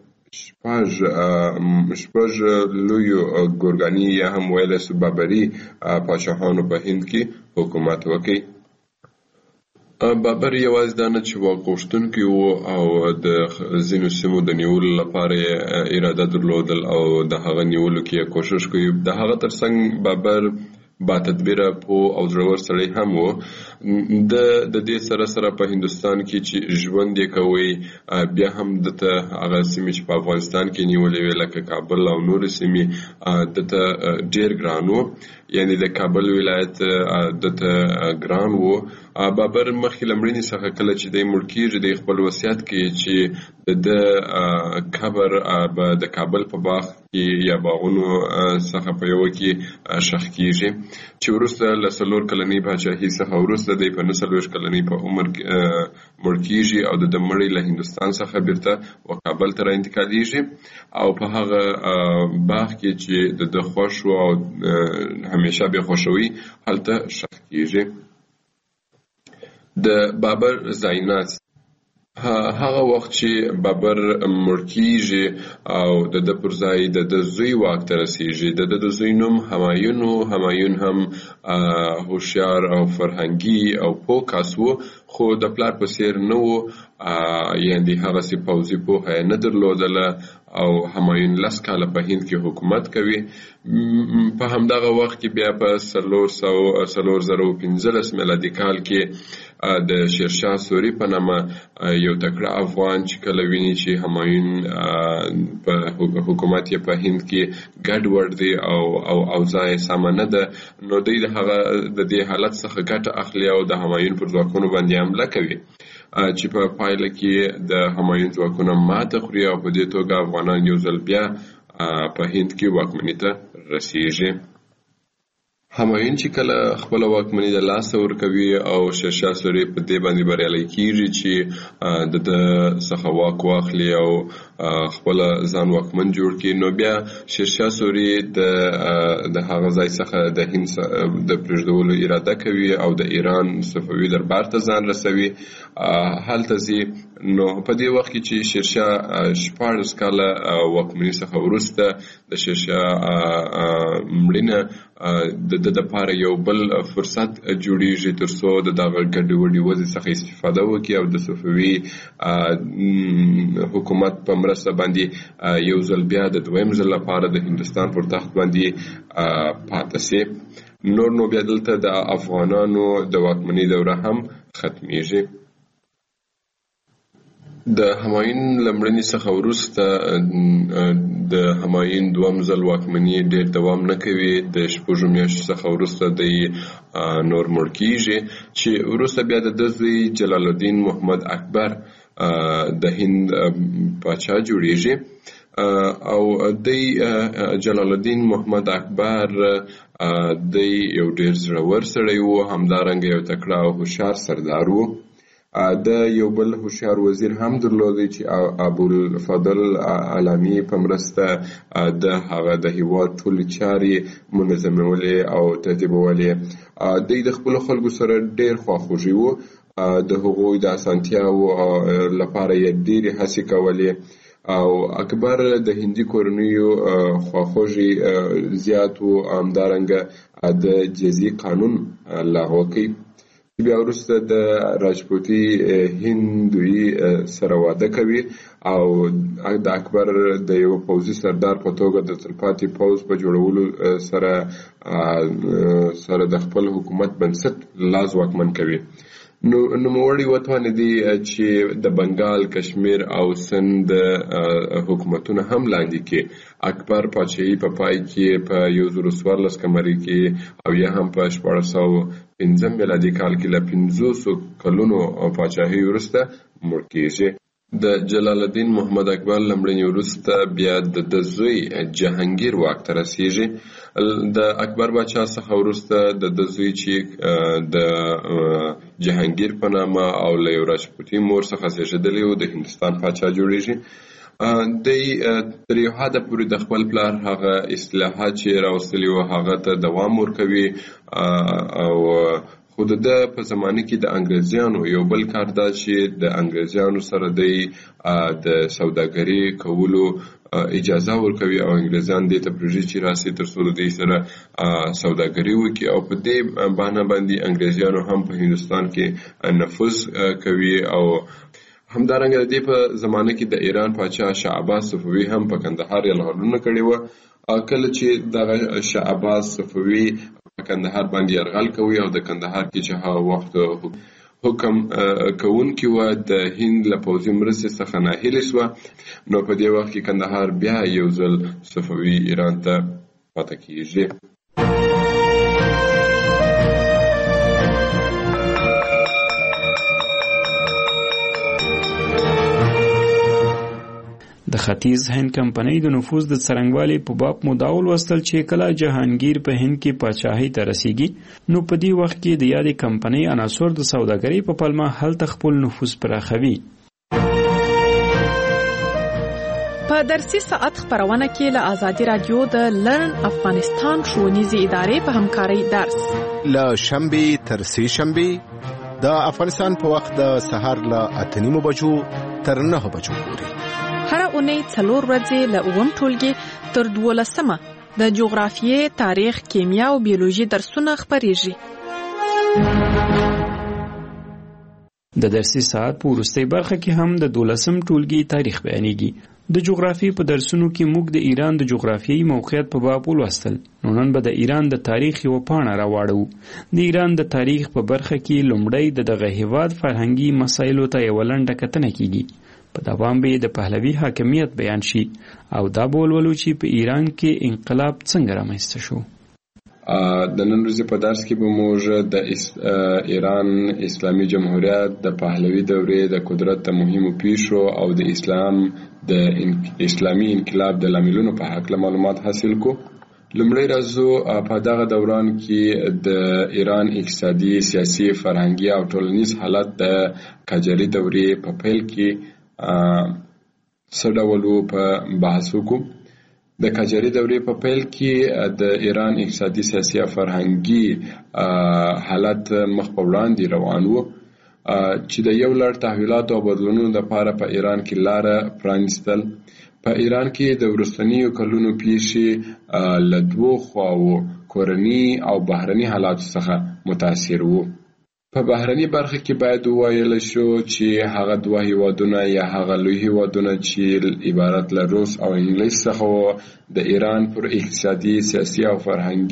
شپږ لویو ګورګاني یا هم ویلی سو بابري پاچاهانو په هند کې حکومت وکړي. بابر یوازې دا نه چې واک غوښتونکی و او د ځینو سیمو د نیولو لپاره اراده درلودل او د هغه نیولو کې کوشش کوي. د هغه ترڅنګ بابر با تدبیره پو او زړور سړی هم و. د دې سره په هندوستان کې چې ژوند یې کوي بیا هم دته هغه سیمې چې په افغانستان کې نیولې وې لکه کابل او نور سیمې دته ډیر ګران و. یعنی د کابل ولایت دته ګران و. بابر مخکې له مړینې څخه کله چې دی مړ کېږي د خپل وصیت کې چې د قبر د کابل په باغ کې یا باغونو څخه په یوه کې ښخ کېږي چې وروسته له 4 کلنۍ پاچاهۍ څخه وروسته دی په 49 کلنۍ په عمر مړ کېږي او د مړی له هندوستان څخه بیرته کابل ته راانتقالېږي او په هغه باغ کې چې د خوښ و او همیشه به خوښوي هلته ښخ کېږي. د بابر ځایناست هغه وخت چې بابر مړ کېږي او د پر ځای د زوی واک ته رسېږي. د زوی نوم همایون و. همایون هم هوښیار او فرهنګي او پوه کس و خو د پلار په څېر نه و. یعنې هغسې پوځي پوهه یې نه درلودله او همایون 10 کاله په هند کې حکومت کوي. په همدغه وخت کې بیا په 1415 میلادي کال کې د شیرشاه سوري په نامه یو تکړه افغان چې کله ویني چې همایون په حکومت یې په هند کې ګډوډ دی او ځای سمه نه ده، نو دوی د دې حالت څخه ګټه اخلي او د همایون پر ځواکونو باندې حمله کوي چې په پایله کې د همایون ځواکونه ماته خوري او په دې توګه افغانان یو ځل بیا په هند کې واکمنۍ ته رسیږي. همایون چې کله خپل واکمنۍ د لاسه ورکوي او شیرشاه سوري په دې باندې بریالی کیږي چې د څخه واک واخلي او خپل ځان واکمن جوړ کړي، نو بیا شیرشاه سوري د هغه ځای څخه د هند د پرېږدولو اراده کوي او د ایران صفوي دربار ته ځان رسوي. هلته ځي، نو په دې وخت کې چې شیرشاه 14 کاله واکمنۍ څخه وروسته د شیرشاه مړینه د لپاره یو بل فرصت جوړیږي ترڅو د دغه ګډوډۍ وضع څخه استفاده وکړي او د صفوي حکومت په مرسته باندې یو ځل بیا د دویم ځل لپاره د هندستان پر تخت باندې پاتې شي. نو بیا دلته د افغانانو د واکمنۍ دوره هم ختمیږي. د همایون لمړني څخه وروسته د همایون دوم ځل واکمني ډېر دوام نه کوي. د 6 میاشتو څخه وروسته د نور مړ کیږي چې وروسته بیا د زوی جلال الدین محمد اکبر د هند پاچا جوړیږي او د جلال الدین محمد اکبر د یو ډېر زړور سړی وو، همدارنګه یو تکړه او هوښیار سردار وو. د یو بل هوښیار وزیر هم درلودی چې ابوالفضل علامي په مرسته د هغه د هیواد ټولې چارې منظمولې او ترتیبولې. دوی د خپلو خلکو سره ډېر خواخوږي وو، د هغوی د اسانتیاوو لپاره یې ډېرې هڅې کولې او اکبر د هندي کورنیو خواخوږي زیات وو. همدارنګه د جزیې قانون لغوه کوي. بیا وروسته د راجپوتي هندوی سره واده کوي او د اکبر د یو پوځي سردار په توګه د تلپاتې پوځ په جوړولو سره د خپل حکومت بنسټ لا ځواکمن کوي. نوموړي وتوانېدي چې د بنګال، کشمیر او سند حکومتونه هم لاندې کړي. اکبر پاچاهي په پای کې په 1014 قمري کې او یا هم په 1405 میلادي کال کې له 500 کلونو پاچاهي وروسته مړ کیږي. د جلال الدین محمد اکبر لمړني وروسته بیا د زوی جهانگیر واک ته رسیږي. د اکبر باچا څخه وروسته د زوی چې د جهانگیر په نامه او له یو راجپوتي مور څخه زیږېدلی و د هندستان پاچا جوړیږي. دی تر یو حده پورې د خپل پلار هغه اصلاحات چې راوستلي وو هغه ته دوام ورکوي او خو د په زمانه کې د انګریزانو یو بل کار دا چې د انګریزانو سره د سوداګري کولو اجازه ورکوي او انګریزان دې ته پرېږدي چې راسي ترڅو د دې سره سوداګري وکړي او په دې بهانه باندې انګریزانو هم په هندوستان کې نفوذ کوي. او همدارنګه د دې په زمانه کې د ایران پاچا شاه عباس صفوي هم په کندهار یرغلونه کړي وو. کله چې دغه شاه عباس صفوي کندهار باندې یرغل کوي او د کندهار کې چې هغه وخت حکم کوونکی و د هند له پوځي مرستې څخه ناهیلې شوه، نو په دې وخت کې کندهار بیا یو ځل صفوي ایران ته پاتې کیږي. د ختیځ هند کمپنۍ د نفوذ د څرنګوالي په باب مدعا ولوستل چې کله جهانگیر په هند کې پاچاهۍ ته رسیږي نو په دې وخت کې د یادې کمپنۍ عناصر د سوداګرۍ په پلمه هلته خپل نفوذ پراخوي. په درسي ساعت خبرونه کې له آزادي رادیو د لرن افغانستان ښوونیزې ادارې په همکارۍ درس له شنبې تر سې شنبې د افغانستان په وخت د سهار له 8:30 بجو تر 9 بجو پورې هر اونۍ 4 ورځې له 9 ټولګي تر 12 د جغرافیې، تاریخ، کیمیا او بیولوژي درسونه خبرېږي. د درسي ساعت په وروستۍ برخه کې هم د 12 ټولګي تاریخ بیانېږي. د جغرافیې په درسونو کې موږ د ایران د جغرافیایي موقعیت په باب ولوستل. نو نن به د ایران د تاریخ یوه پاڼه راواړو. د ایران د تاریخ په برخه کې لومړی د دغه هیواد فرهنګي مسایلو ته یوه لنډه کتنه کیږي. په دوام به د پهلوي حاکمیت بیان شي او دا به ولولو چې په ایران کې انقلاب څنګه رامنځته شو. د نن ورځې په درس کې به موږ د ایران اسلامي جمهوریت د پهلوي دورې د قدرت د مهمو پیښو او د اسلامي انقلاب د لاملونو په هکله معلومات حاصل کو. لومړی راځو په دغه دوران کې د ایران اقتصادي، سیاسي، فرهنګي او ټولنیز حالت د قاجاري دورې په پیل کې څه ډول په بحث وکړو. د قاجاري دورې په پیل کې د ایران اقتصادي، سیاسي او فرهنګي حالت مخ په وړاندې روان و چې د یو لړ تحولاتو او بدلونونو لپاره په ایران کې لاره پرانیستل. په ایران کې د وروستنیو کلونو پیښې له دوو خواوو کورني او بهرني حالاتو څخه متاثر وو. په بهرني برخه کې باید وویل شو چې هغه دوه هیوادونه یا هغه لوی هیوادونه چې عبارت له روس او انګلیس څخه وو د ایران پر اقتصادي، سیاسي او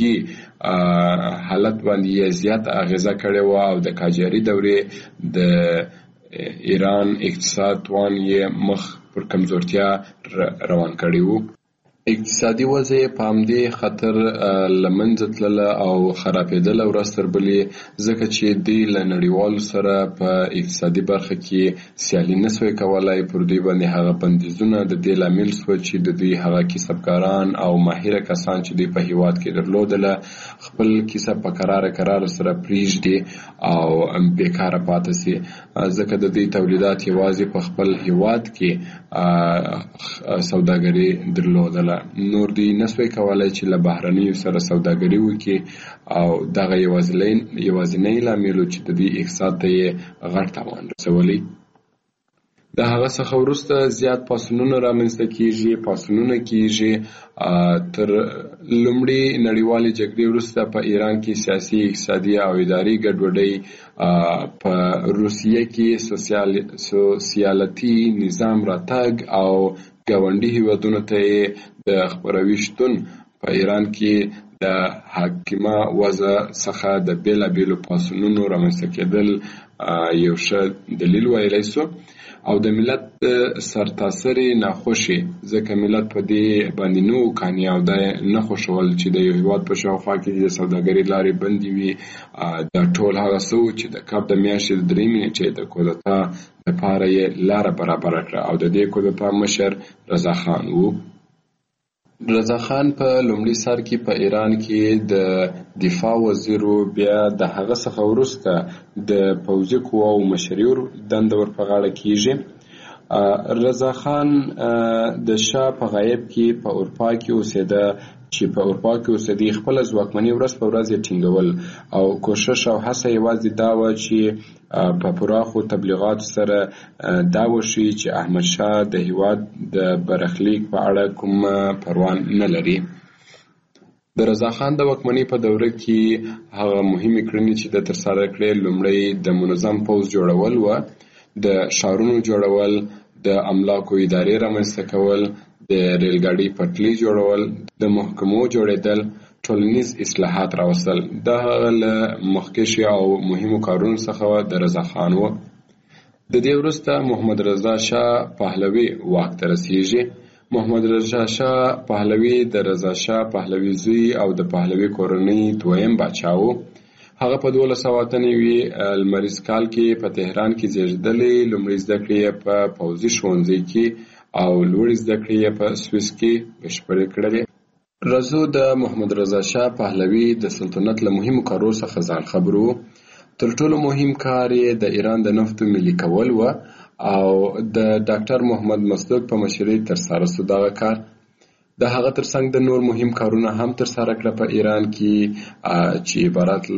فرهنګي حالت باندې زیات اغیزه کړې وه او د قاجاري دورې د ایران اقتصاد توان یې مخ پر کمزورتیا روان کړی وو. اقتصادي وضع په همدې خطر له منځه تلله او خرابېدله ورځ تر بلې، ځکه چې دوی له نړیوالو سره په اقتصادي برخه کې سیالي نه سوی کولی. پر دوی باندې هغه بندیزونه د دې لامل سوه چې د دوی هغه کسبګاران او ماهره کسان چې دوی په هیواد کې درلودله خپل کسب په قرار سره پرېږدي او بیکاره پاتې سي، ځکه د دوی تولیدات یوازې په خپل هیواد کې سوداګري درلودله. نور دوی نسوی کولای چې له بهرنیو سره سوداګري وکړي او دغه یوازینی لامل چې د دوی اقتصاد ته یې غټ تاوان رسولی. د هغه څخه وروسته زیات پاڅونونه رامنځته کیږي. تر لومړۍ نړیوالې جګړې وروسته په ایران کې سیاسي، اقتصادي او اداري ګډوډۍ، په روسیه کې سوسیالتي نظام راتګ او ګاونډي هیوادونو ته د خپروي شتون په ایران کې د حاکمه وضع څخه د بیلابیلو پاڅونونو رامنځته کېدل یو ښه دلیل ویلی سو او د ملت سرتاسري ناخوشي، ځکه ملت په دې باندې نه وکاني او دا نه خوښول چې د یو هیواد په شاوخوا کې د سوداګرۍ لارې بندې وي. دا ټول هغه څه و چې د کب د میاشتې د 3 نیټې د کودتا لپاره یې لاره برابره کړه او د دې کودتا مشر رضا خان و. رضا خان په لومړي سر کې په ایران کې د دفاع وزیر و، بیا د هغه څخه وروسته د پوځي قواو مشري دنده ور په غاړه کیږي. رضا خان د شاه په غیاب کې په اروپا کې اوسېده، چې په اروپا کې اوسېدی خپل ځواکمني ورځ په ورځ یې ټینګول او کوشش او هڅه یوازې دا وه چې په پراخو تبلیغاتو سره دا وشي چې احمد شاه د هیواد د برخلیک په اړه کوم پروا نه لري. د رضا خان د واکمنۍ په دوره کې هغه مهمې کړنې چې د ترسره کړې، لومړی د منظم پوځ جوړول و، د ښارونو جوړول، د املاکو ادارې رامنځته کول، د ریلګاډي پټلۍ جوړول، د محکمو جوړېدل، ټولنیز اصلاحات راوستل. دا هغه له مخکښو او مهمو کارونو څخه د رضا خان و. د دې وروسته محمد رضا شاه پهلوي واک ته رسیږي. محمد رضا شاه پهلوي د رضا شاه پهلوي زوی او د پهلوي کورنۍ دویم باچا و. هغه په 1298 لمریز کال کې په تهران کې زیږېدلی. لومړۍ زده کړې یې په پوځي ښوونځي کې او لوړې زده کړې یې په سویس کې بشپړې کړلې. رضا د محمد رضا شاه پهلوي د سلطنت له مهمو کارو څخه ځان خبر و. تر ټولو مهم کار یې د ایران د نفتو ملي کول و او د ډاکټر محمد مصدق په مشرۍ ترسره سو دغه کار. د هغه ترڅنګ د نور مهم کارونه هم ترسره کړه په ایران کې، چې عبارت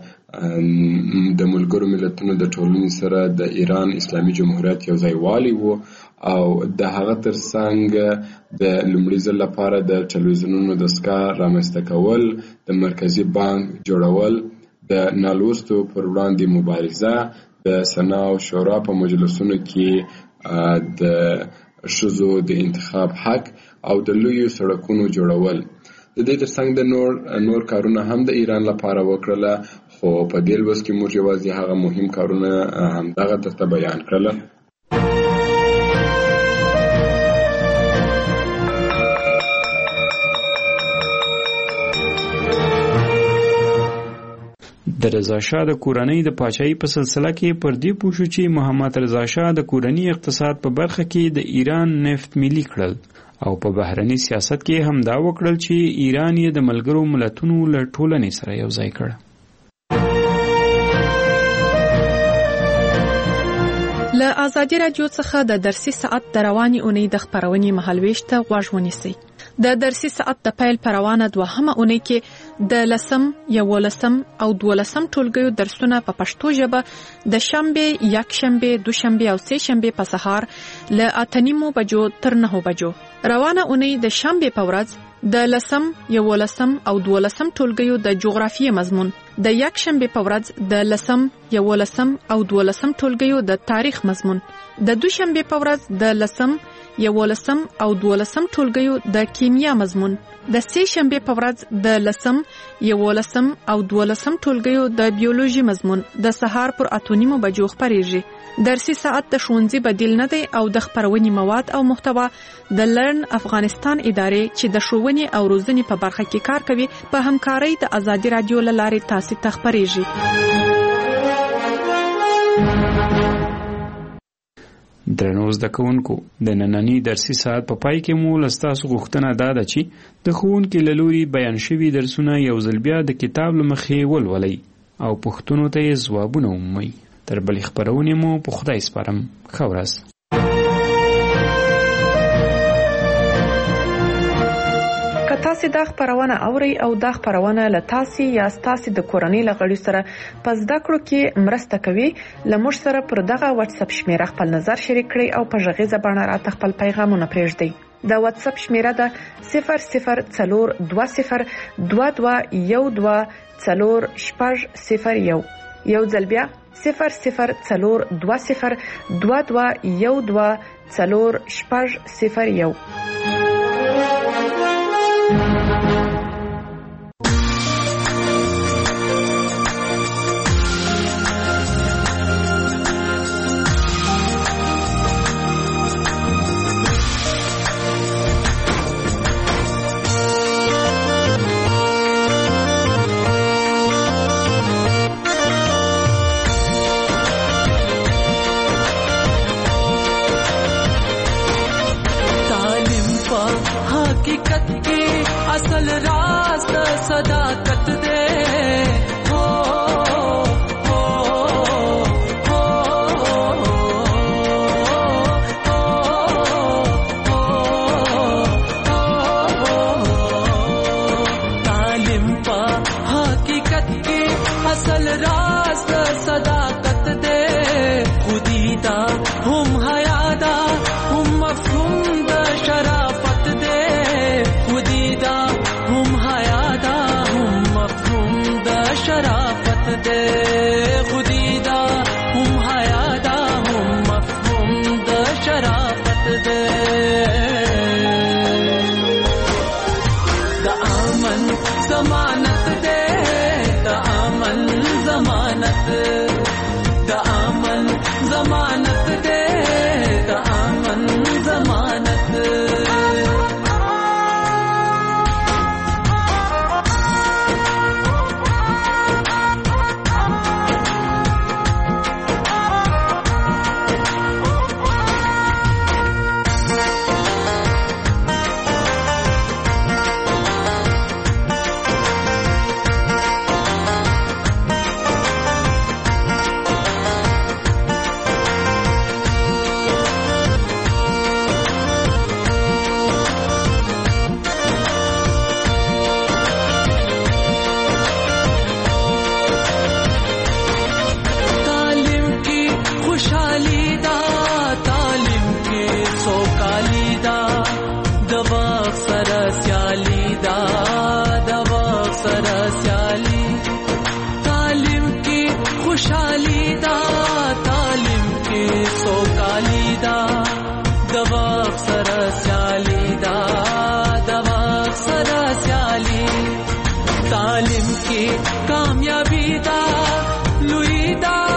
له د ملګرو ملتونو د ټولنې سره د ایران اسلامي جمهوریت یو ځای والی و او د هغه ترڅنګ د لومړي ځل لپاره د ټلویزیونونو دستګاه رامنځته کول، د مرکزي بانک جوړول، د نالوستو پر وړاندې مبارزه، د سنا او شورا په مجلسونو کې د ښځو د انتخاب حق او د لویو سړکونو جوړول. د دې ترڅنګ د نور کارونه هم د ایران لپاره وکړله، خو په دې لوست کې موږ یوازې هغه مهم کارونه همدغه درته بیان کړل. د رضا شاه د کورنۍ د پاچاهۍ په سلسله کې پر دې پوه شو چې محمد رضا شاه د کورنۍ اقتصاد په برخه کې د ایران نفت ملي کړل او په بهرني سیاست کې هم دا وکړل چې ایران یې د ملګرو ملتونو له ټولنې سره یو ځای کړ. له ازادي رادیو څخه د درسي ساعت د رواني اونۍ د خبرونې مهالويش ته غوږ ونیسئ. د درسي ساعت د پیل پروانه دوهمه اونۍ کې د 10 11 او 12 ټولګیو درسونه په پښتو ژبه د شنبه، یکشنبه، دوشنبه او سه شنبه په سهار له 8:30 بجو تر 9 بجو. روانه اونۍ د شنبه په ورځ د 10 11 او 12 ټولګیو د جغرافیې مضمون، د یکشنبه په ورځ د 10 11 او 12 ټولګیو د تاریخ مضمون، د دوشنبه په ورځ د 10 11 او 12 ټولګیو د کیمیا مضمون، د سه شنبه په ورځ د 10 11 او 12 ټولګیو د بیولوژي مضمون د سهار پر 8:30 بجو خبرېږي. درسي ساعت د ښوونځي بدیل نه دی او د خبرونې مواد او محتوا د لرن افغانستان ادارې چې د ښوونې او روزنې په برخه کې کار کوي په همکارۍ د ازادي رادیو له لارې تاسو ته خبرېږي. درنو زده کوونکو، د نننی درسي ساعت په پای کې مو لستاسو غوښتنه دا ده چې د ښوونکي له لوري بیان شوي درسونه یو ځل بیا د کتاب له مخې ولولئ او پوښتنو ته یې ځوابونه ومومئ. تر بلې خبرونې مو په خدای سپارم. ښه ورځ. که تاسو دا خبرونه اورئ او دا خبرونه له تاسو یا تاسو د کورنۍ له غړي سره په زده کړو کې مرسته کوي، لمر سره پر دغه واتس اپ شمیره خپل نظر شریک کړئ او په ژغیزه باندې راته خپل پیغامونه پرېږدئ. دا واتس اپ شمیره ده 004212124001. یو ځل بیا 004212124001. असल राज सदाकत दे हो हो हो तालिम पा हकीकत की असल राज सदाकत दे खुदीदा हम हयादा हम मफहूम द शराफत दे खुदीदा हम हयादा हम मफहूम द शराफत दे खुदीदा हम हयादा हम मफहूम द शराफत दे द अमन जमानत दे द अमन जमानत द अमन जमानत दे द अमन जमानत کې کامیابی دا لوی دا